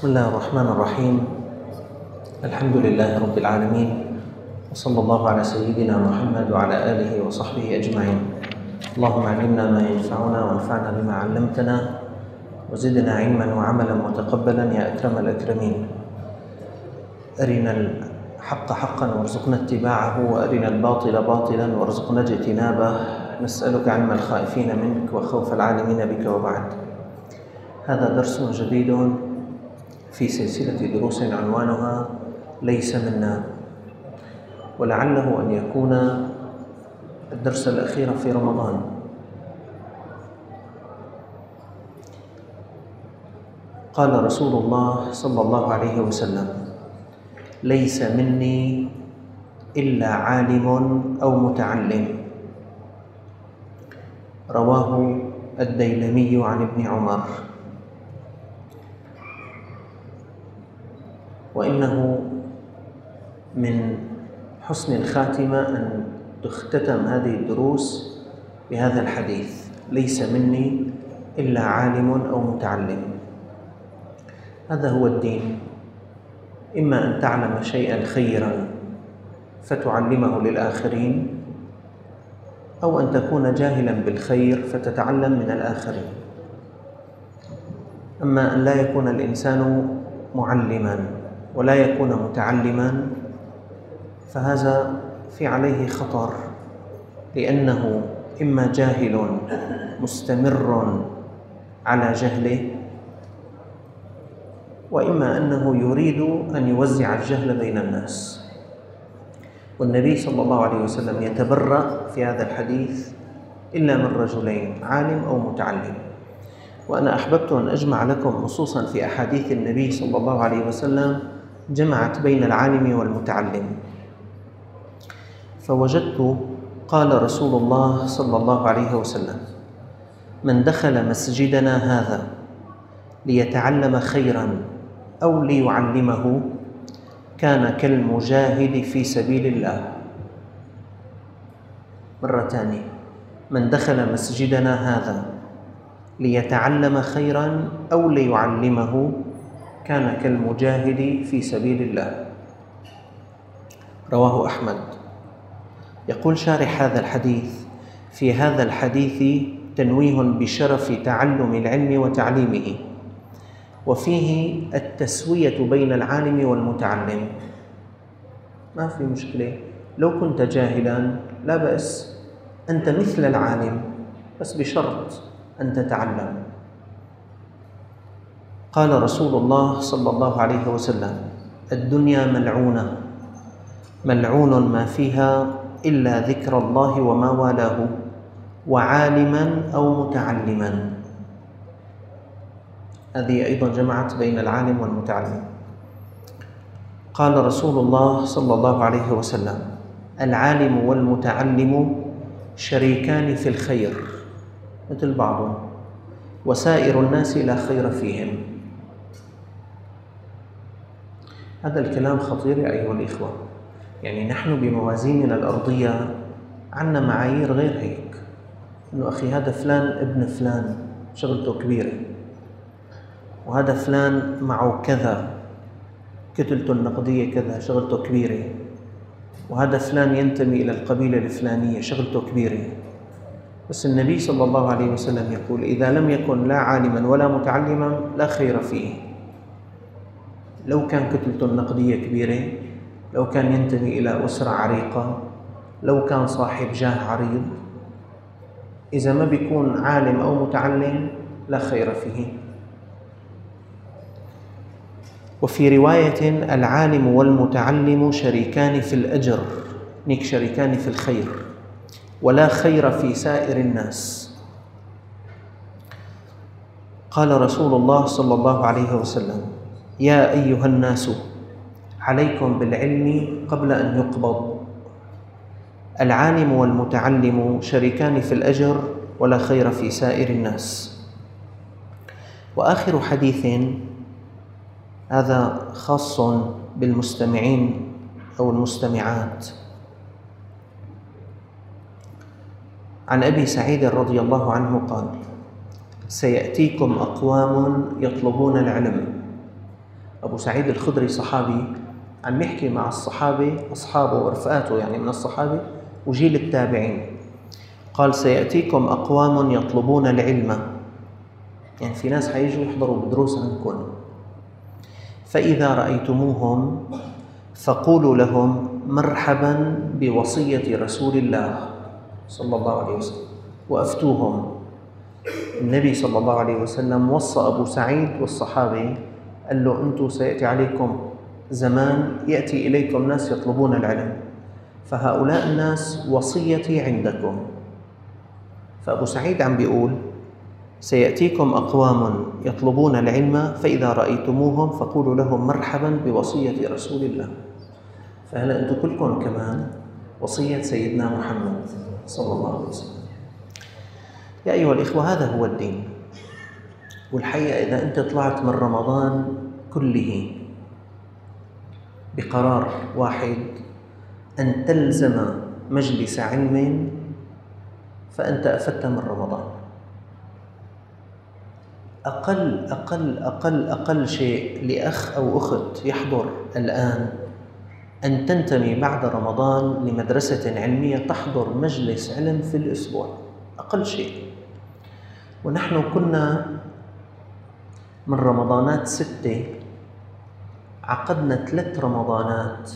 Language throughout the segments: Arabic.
بسم الله الرحمن الرحيم. الحمد لله رب العالمين، وصلى الله على سيدنا محمد وعلى آله وصحبه أجمعين. اللهم علمنا ما ينفعنا وانفعنا بما علمتنا وزدنا علما وعملا متقبلا يا أكرم الأكرمين. أرنا الحق حقا وارزقنا اتباعه، وأرنا الباطل باطلا وارزقنا اجتنابه. نسألك علم الخائفين منك وخوف العالمين بك. وبعد، هذا درس جديد في سلسلة دروس عنوانها ليس منا، ولعله أن يكون الدرس الأخير في رمضان. قال رسول الله صلى الله عليه وسلم: ليس مني إلا عالم أو متعلم. رواه الديلمي عن ابن عمر. وإنه من حسن الخاتمة أن تختتم هذه الدروس بهذا الحديث: ليس مني إلا عالم أو متعلم. هذا هو الدين، إما أن تعلم شيئا خيرا فتعلمه للآخرين، أو أن تكون جاهلا بالخير فتتعلم من الآخرين. أما أن لا يكون الإنسان معلما ولا يكون متعلما فهذا في عليه خطر، لأنه إما جاهل مستمر على جهله، وإما أنه يريد أن يوزع الجهل بين الناس. والنبي صلى الله عليه وسلم يتبرأ في هذا الحديث إلا من رجلين: عالم أو متعلم. وأنا أحببت أن أجمع لكم نصوصا في أحاديث النبي صلى الله عليه وسلم جمعت بين العالم والمتعلم، فوجدت قال رسول الله صلى الله عليه وسلم: من دخل مسجدنا هذا ليتعلم خيرا أو ليعلمه كان كالمجاهد في سبيل الله. مرة ثانية: من دخل مسجدنا هذا ليتعلم خيرا أو ليعلمه كان كالمجاهد في سبيل الله. رواه أحمد. يقول شارح هذا الحديث: في هذا الحديث تنويه بشرف تعلم العلم وتعليمه، وفيه التسوية بين العالم والمتعلم. ما في مشكلة، لو كنت جاهلا لا بأس، أنت مثل العالم، بس بشرط أن تتعلم. قال رسول الله صلى الله عليه وسلم: الدنيا ملعونة، ملعون ما فيها إلا ذكر الله وما والاه، وعالما أو متعلما. هذه أيضا جمعت بين العالم والمتعلم. قال رسول الله صلى الله عليه وسلم: العالم والمتعلم شريكان في الخير مثل بعضهم، وسائر الناس لا خير فيهم. هذا الكلام خطير يا أيها الإخوة. يعني نحن بموازيننا الأرضية عندنا معايير غير هيك، إنه أخي هذا فلان ابن فلان شغلته كبيرة، وهذا فلان معه كذا كتلته النقدية كذا شغلته كبيرة، وهذا فلان ينتمي إلى القبيلة الفلانية شغلته كبيرة. بس النبي صلى الله عليه وسلم يقول: إذا لم يكن لا عالما ولا متعلما لا خير فيه. لو كان كتلته النقدية كبيرة، لو كان ينتمي إلى أسرة عريقة، لو كان صاحب جاه عريض، إذا ما بيكون عالم أو متعلم لا خير فيه. وفي رواية: العالم والمتعلم شريكان في الأجر، نيك شريكان في الخير، ولا خير في سائر الناس. قال رسول الله صلى الله عليه وسلم: يا أيها الناس عليكم بالعلم قبل أن يقبض. العالم والمتعلم شريكان في الأجر، ولا خير في سائر الناس. وآخر حديث هذا خاص بالمستمعين أو المستمعات. عن أبي سعيد رضي الله عنه قال: سيأتيكم أقوام يطلبون العلم أبو سعيد الخدري صحابي عم يحكي مع الصحابة أصحابه ورفقاته يعني من الصحابة وجيل التابعين، قال سيأتيكم أقوام يطلبون العلم، يعني في ناس حيجوا يحضروا بدروس عنكم، فإذا رأيتموهم فقولوا لهم مرحبا بوصية رسول الله صلى الله عليه وسلم وأفتوهم. النبي صلى الله عليه وسلم وصى أبو سعيد والصحابة، قال له أنتم سيأتي عليكم زمان يأتي إليكم ناس يطلبون العلم، فهؤلاء الناس وصيتي عندكم. فأبو سعيد عم بيقول سيأتيكم أقوام يطلبون العلم فإذا رأيتموهم فقولوا لهم مرحبا بوصية رسول الله. فهلا أنتم كلكم كمان وصية سيدنا محمد صلى الله عليه وسلم. يا أيها الإخوة، هذا هو الدين. والحقيقة إذا أنت طلعت من رمضان كله بقرار واحد أن تلزم مجلس علم فأنت أفدت من رمضان. أقل شيء لأخ أو أخت يحضر الآن أن تنتمي بعد رمضان لمدرسة علمية تحضر مجلس علم في الأسبوع، أقل شيء. ونحن كنا من رمضانات 6 عقدنا 3 رمضانات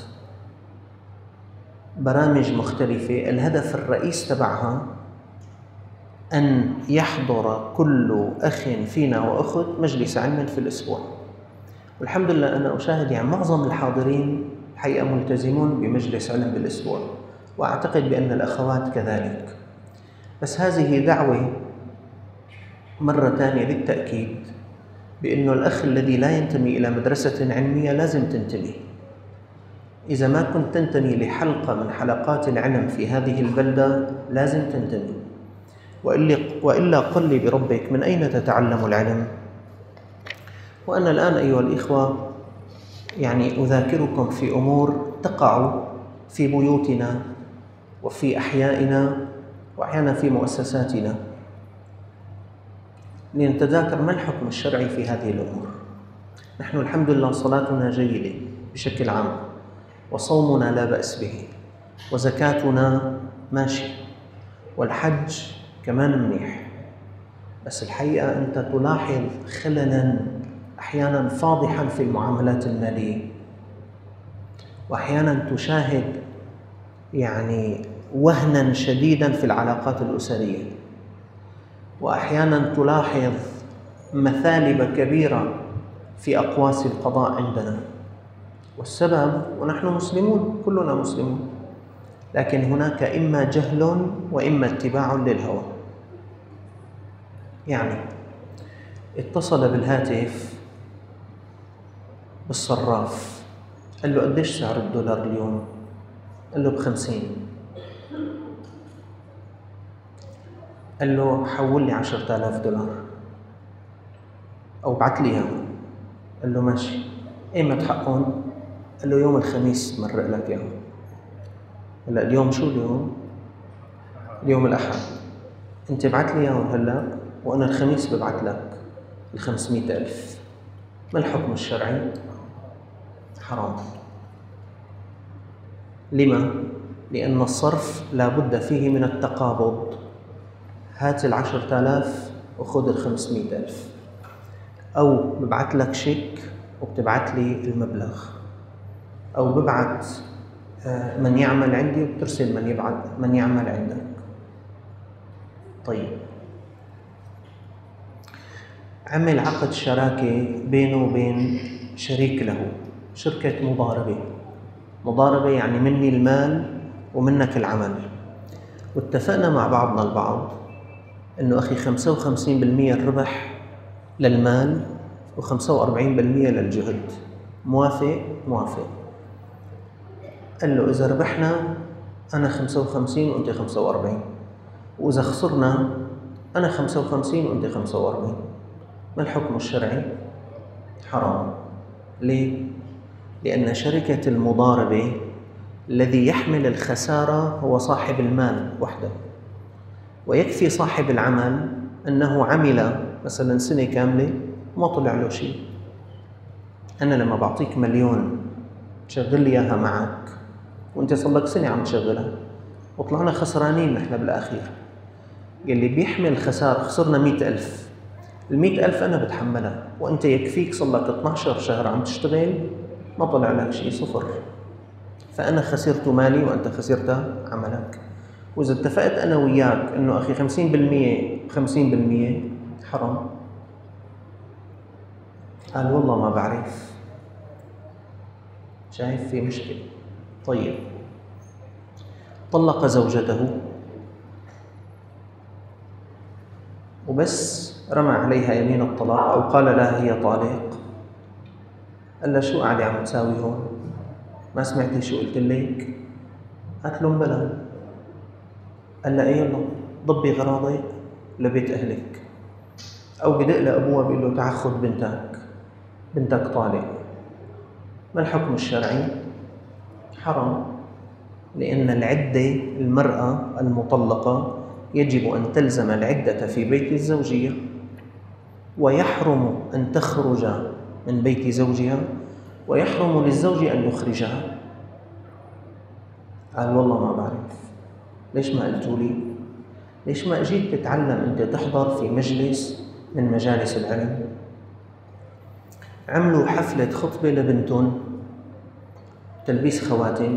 برامج مختلفة، الهدف الرئيس تبعها أن يحضر كل أخ فينا وأخت مجلس علم في الأسبوع. والحمد لله أنا أشاهد يعني معظم الحاضرين حقيقة ملتزمون بمجلس علم بالأسبوع، وأعتقد بأن الأخوات كذلك. بس هذه دعوة مرة ثانية للتأكيد بأنه الأخ الذي لا ينتمي إلى مدرسة علمية لازم تنتمي. إذا ما كنت تنتمي لحلقة من حلقات العلم في هذه البلدة لازم تنتمي، وإلا قل لي بربك من أين تتعلم العلم؟ وأنا الآن أيها الإخوة يعني أذاكركم في أمور تقع في بيوتنا وفي أحيائنا وأحيانا في مؤسساتنا، لنتذاكر ما الحكم الشرعي في هذه الأمور. نحن الحمد لله صلاتنا جيدة بشكل عام، وصومنا لا بأس به، وزكاتنا ماشي، والحج كمان منيح. بس الحقيقة أنت تلاحظ خللاً أحياناً فاضحاً في المعاملات المالية، وأحياناً تشاهد يعني وهناً شديداً في العلاقات الأسرية، وأحياناً تلاحظ مثالب كبيرة في أقواس القضاء عندنا. والسبب ونحن مسلمون، كلنا مسلمون، لكن هناك إما جهل وإما اتباع للهوى. يعني اتصل بالهاتف بالصراف، قال له قديش سعر الدولار اليوم؟ قال له ب50. قال له حول لي 10,000 دولار أو بعت لي إياهم. قال له ماشي. إيمت حقهم؟ قال له يوم الخميس مرق لك إياهم. هلا اليوم شو اليوم؟ اليوم الأحد. أنت بعت لي إياهم هلا وأنا الخميس ببعت لك 500,000. ما الحكم الشرعي؟ حرام. لما؟ لأن الصرف لا بد فيه من التقابض. هات 10,000 وخذ 500,000، أو ببعت لك شيك وبتبعت لي المبلغ، أو ببعت من يعمل عندي وبترسل من يعمل عندك. طيب، عمل عقد شراكة بينه وبين شريك له، شركة مضاربة يعني مني المال ومنك العمل، واتفقنا مع بعضنا البعض إنه أخي 55% الربح للمال و45% للجهد. موافق؟ موافق. قال له إذا ربحنا أنا 55 وأنت 45، وإذا خسرنا أنا 55 وأنت 45. ما الحكم الشرعي؟ حرام. ليه؟ لأن شركة المضاربة الذي يحمل الخسارة هو صاحب المال وحده، ويكفي صاحب العمل أنه عمل مثلا سنة كاملة وما طلع له شيء، أنا لما بعطيك مليون تشغل لي إياها معك وأنت صار لك سنة عم تشغلها وطلعنا خسرانين نحن بالأخير. يلي بيحمل خسارة، خسرنا 100,000، 100,000 أنا بتحملها وأنت يكفيك صار لك 12 شهر عم تشتغل ما طلع لك شيء، صفر. فأنا خسرت مالي وأنت خسرت عملك. وإذا اتفقت أنا وياك إنه أخي 50% 50% حرام، قال والله ما بعرف، شايف في مشكلة. طيب، طلق زوجته وبس رمى عليها يمين الطلاق أو قال لها هي طالق، قال لها شو قاعدة عم تساوي هون؟ ما سمعتي شو قلت لك؟ قالت له بلى. قال لها ايه يلا ضبي غراضك لبيت أهلك، أو بدق لأبوها بيقول له تعال خذ بنتك طالق. ما الحكم الشرعي؟ حرام، لأن العدة المرأة المطلقة يجب أن تلزم العدة في بيت الزوجية، ويحرم أن تخرج من بيت زوجها، ويحرم للزوج أن يخرجها. قال والله ما بعرف. ليش ما قلتوا لي؟ ليش ما أجيت تتعلم أنت تحضر في مجلس من مجالس العلم؟ عملوا حفلة خطبة لبنتهم، تلبيس خواتم،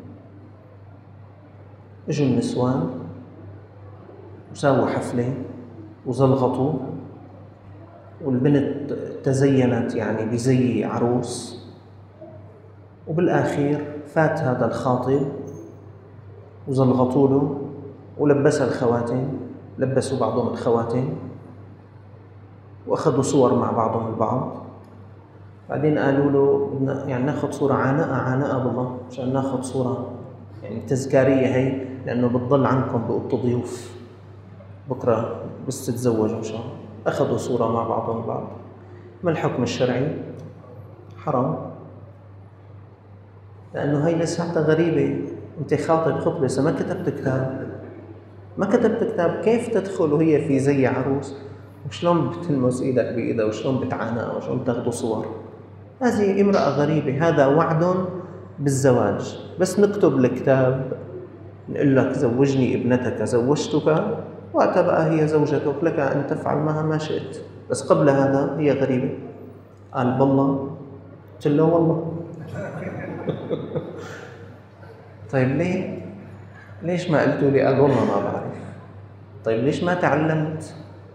اجوا النسوان وساووا حفلة وزلغطوا، والبنت تزينت يعني بزي عروس، وبالآخير فات هذا الخاطب وزلغطوا له ولبسها الخواتم، لبسوا بعضهم الخواتم وأخذوا صور مع بعضهم البعض. بعدين قالوا له بدنا يعني ناخذ صورة عانقة بالله عشان ناخذ صورة يعني تذكارية هي، لأنه بتضل عنكم بأوضة ضيوف بكرة بس تتزوجوا إن شاء الله. أخذوا صورة مع بعضهم البعض. ما الحكم الشرعي؟ حرام، لأنه هي لساتها غريبة. أنت خاطب خطبة ما كتبت كتاب، ما كتبت كتاب، كيف تدخل وهي في زي عروس؟ وشلون بتلمس إيدك بإيدها وشلون بتعانق وشلون بتاخذوا صور؟ هذه امرأة غريبة، هذا وعد بالزواج، بس نكتب الكتاب نقول لك زوجني ابنتك زوجتك، وقتها بقى هي زوجتك لك أن تفعل معها ما شئت، بس قبل هذا هي غريبة. قال بالله؟ قلت له والله. طيب ليش ما قلتوا لي؟ قال والله ما بعرف. طيب ليش ما تعلمت؟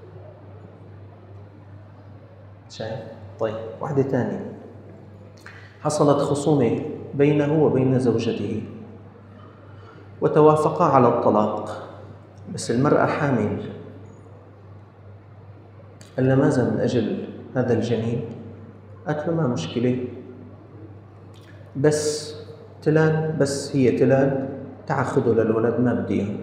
شايف؟ طيب واحدة تانية، حصلت خصومة بينه وبين زوجته وتوافقا على الطلاق، بس المرأة حامل. قال لها ماذا من أجل هذا الجنين؟ قالت له ما مشكلة، بس تلال، بس هي تلال تعخذه للولد ما بدي إياه.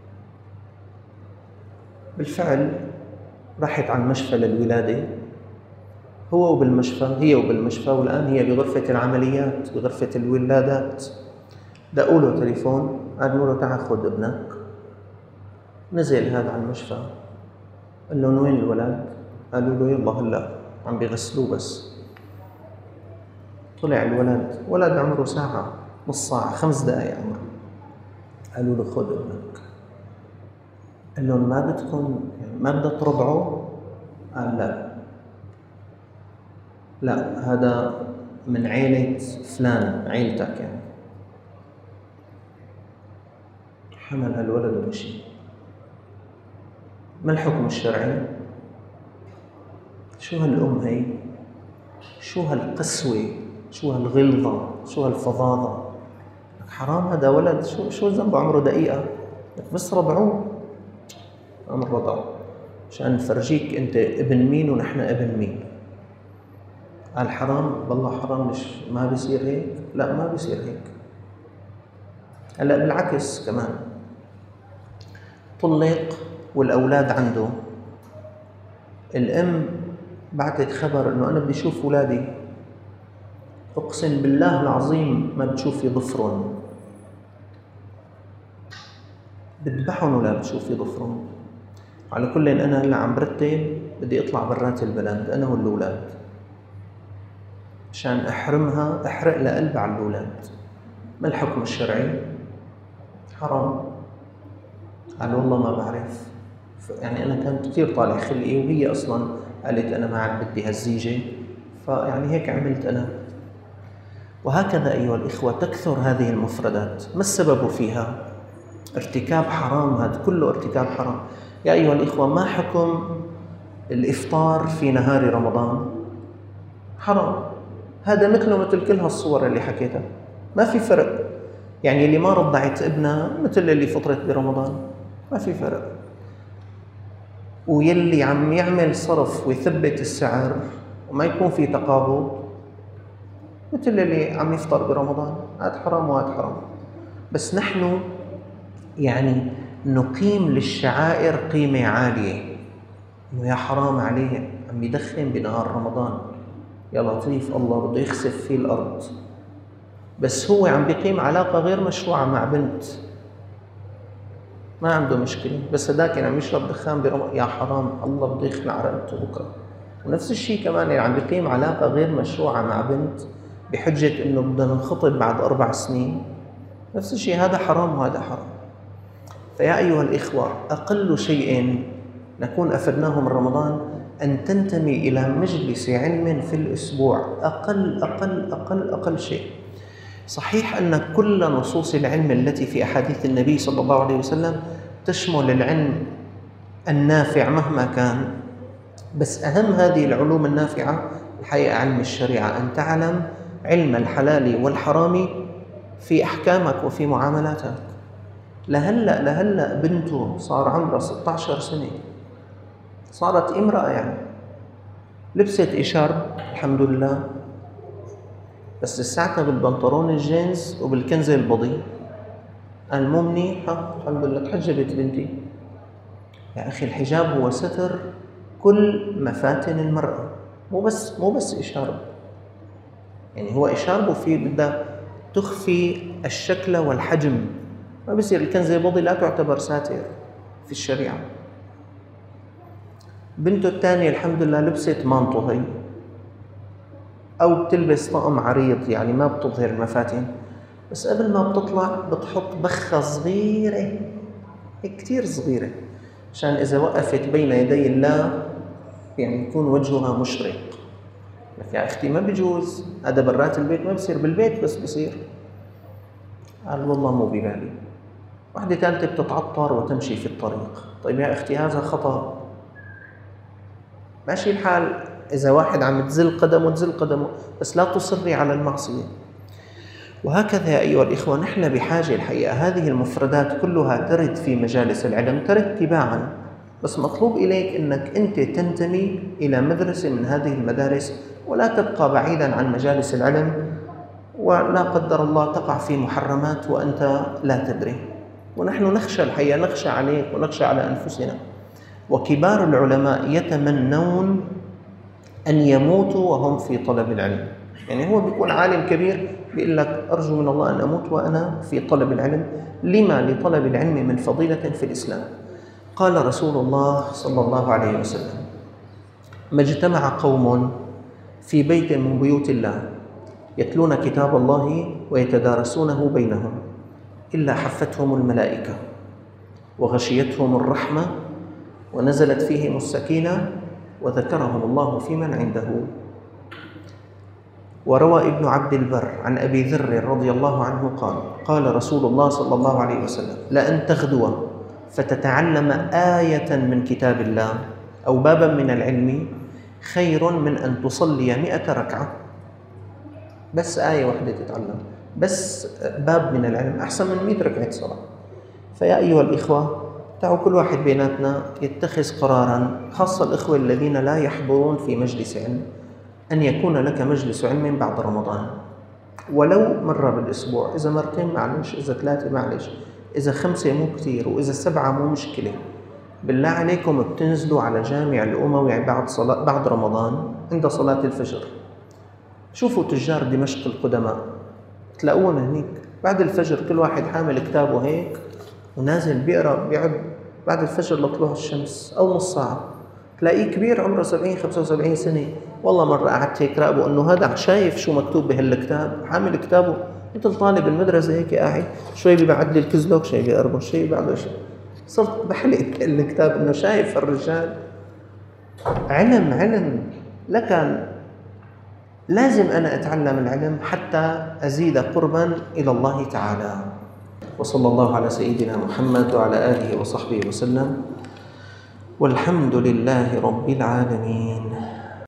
بالفعل راحت على المشفى للولادة، هو وبالمشفى، هي وبالمشفى، والآن هي بغرفة العمليات بغرفة الولادات. دقوا له تليفون قالوا له تعال خذ ابنك. نزل هذا على المشفى، قال لهم وين الولد؟ قالوا له يلا هلا عم بيغسلوه بس. طلع الولد، ولد عمره ساعة، نص ساعة، 5 دقائق عمره. قالوا له خذ ابنك. قال لهم ما بدكم يعني ما بدها ترضعه؟ قال لا هذا من عيلة فلان، عيلتك يعني. حمل هالولد ومشي. ما الحكم الشرعي؟ شو هالأم هي؟ شو هالقسوة؟ شو هالغلظة؟ شو هالفظاظة؟ حرام، هذا ولد شو ذنبه عمره دقيقة، بس رضعوه. أمر رضعه عشان نفرجيك أنت ابن مين ونحن ابن مين. قال حرام، والله حرام، ما بيصير هيك. لا ما بيصير هيك. هلا بالعكس كمان، طلق والأولاد عنده، الأم بعتت خبر إنه أنا بدي أشوف أولادي، أقسم بالله العظيم ما بتشوفي ضفرهم، بذبحهم ولا بتشوفي ضفرهم. على كل أنا هلا عم برتب بدي أطلع برات البلد أنا والأولاد، مشان أحرمها أحرق لها قلب على الأولاد. ما الحكم الشرعي؟ حرام. قال والله ما بعرف، يعني أنا كنت كثير طالع خلقي، وهي أصلا قالت أنا ما عاد بدي هالزيجة، فيعني هيك عملت أنا. وهكذا أيها الإخوة تكثر هذه المفردات. ما السبب فيها؟ ارتكاب حرام، هذا كله ارتكاب حرام. يا أيها الإخوة، ما حكم الإفطار في نهار رمضان؟ حرام. هذا مثله مثل كل هالصور اللي حكيتها، ما في فرق. يعني اللي ما رضعت ابنها مثل اللي فطرت برمضان، ما في فرق. ويلي عم يعمل صرف ويثبت السعر وما يكون في تقابض مثل اللي عم يفطر برمضان، هذا حرام وهذا حرام. بس نحن يعني نقيم للشعائر قيمة عالية، إنه يا حرام عليه عم يدخن بنهار رمضان، يا لطيف الله بده يخسف فيه الأرض. بس هو عم بيقيم علاقة غير مشروعة مع بنت، ما عنده مشكلة، بس هداك عم يشرب دخان برمضان، يا حرام الله بده يخلع رقبته بكرة. ونفس الشيء كمان اللي عم بيقيم علاقة غير مشروعة مع بنت بحجة إنه بدنا نخطب بعد 4 سنين، نفس الشيء، هذا حرام وهذا حرام. فيا أيها الإخوة، أقل شيء نكون أفدناه من رمضان أن تنتمي إلى مجلس علم في الأسبوع، أقل شيء. صحيح أن كل نصوص العلم التي في أحاديث النبي صلى الله عليه وسلم تشمل العلم النافع مهما كان، بس أهم هذه العلوم النافعة الحقيقة علم الشريعة، أن تعلم علم الحلال والحرام في أحكامك وفي معاملاتك. لهلأ بنته صار عمرها 16 سنة، صارت امرأة، يعني لبست إشارب الحمد لله، بس لساتها بالبنطلون الجينز وبالكنزة البضي. قال مو منيحة، الحمد لله تحجبت بنتي. يا أخي الحجاب هو ستر كل مفاتن المرأة، مو بس إشارب، يعني هو إشارب وفي بدها تخفي الشكل والحجم. ما بصير الكنزة البضي لا تعتبر ساتر في الشريعة. بنته الثانية الحمد لله لبست مانطو هي، أو بتلبس طقم عريض يعني ما بتظهر المفاتن، بس قبل ما بتطلع بتحط بخة صغيرة، هيك كتير صغيرة، عشان إذا وقفت بين يدي الله يعني يكون وجهها مشرق. لك يا أختي ما بيجوز، هذا برات البيت ما بصير، بالبيت بس بصير. قال والله مو ببالي. واحدة ثالثة بتتعطر وتمشي في الطريق. طيب يا أختي هذا خطأ، ماشي الحال إذا واحد عم تزل قدمه، بس لا تصري على المعصية. وهكذا يا أيها الإخوة، نحن بحاجة الحقيقة هذه المفردات كلها ترد في مجالس العلم، ترد تباعا، بس مطلوب إليك أنك أنت تنتمي إلى مدرسة من هذه المدارس، ولا تبقى بعيدا عن مجالس العلم، ولا قدر الله تقع في محرمات وأنت لا تدري. ونحن نخشى الحقيقة، نخشى عليك ونخشى على أنفسنا. وكبار العلماء يتمنون أن يموتوا وهم في طلب العلم. يعني هو بيكون عالم كبير بيقول لك أرجو من الله أن أموت وأنا في طلب العلم. لما؟ لطلب العلم من فضيلة في الإسلام. قال رسول الله صلى الله عليه وسلم: ما اجتمع قوم في بيت من بيوت الله يتلون كتاب الله ويتدارسونه بينهم إلا حفتهم الملائكة وغشيتهم الرحمة ونزلت فيهم السكينة وذكرهم الله في من عنده. وروى ابن عبد البر عن أبي ذر رضي الله عنه قال: قال رسول الله صلى الله عليه وسلم: لأن تغدو فتتعلم آية من كتاب الله أو بابا من العلم خير من أن تصلي 100 ركعة. بس آية واحدة تتعلم، بس باب من العلم أحسن من 100 ركعة صلاة. فيا أيها الإخوة، تعالوا كل واحد بيناتنا يتخذ قراراً، خاصة الإخوة الذين لا يحضرون في مجلس علم، أن يكون لك مجلس علم بعد رمضان، ولو مرة بالأسبوع، إذا مرتين معلش، إذا 3 معلش، إذا 5 مو كتير، وإذا 7 مو مشكلة. بالله عليكم بتنزلوا على جامع الأموي بعد رمضان عند صلاة الفجر، شوفوا تجار دمشق القدماء تلاقوهم هنيك بعد الفجر، كل واحد حامل كتابه هيك ونازل بيقرأ، بيقعد بعد الفجر لطلوع الشمس أو نص ساعة، تلاقيه كبير عمره 70 75 سنة. والله مرة قعدت هيك راقبه إنه هذا شايف شو مكتوب بهالكتاب، حامل كتابه مثل طالب المدرسة هيك قاعد، شوي بيبعد لي الكزلوك، شوي بيقربه، شوي بعده شيء. صرت بحلق الكتاب إنه شايف الرجال علم. لكن لازم أنا أتعلم العلم حتى أزيد قربا إلى الله تعالى. وصلى الله على سيدنا محمد وعلى آله وصحبه وسلم، والحمد لله رب العالمين.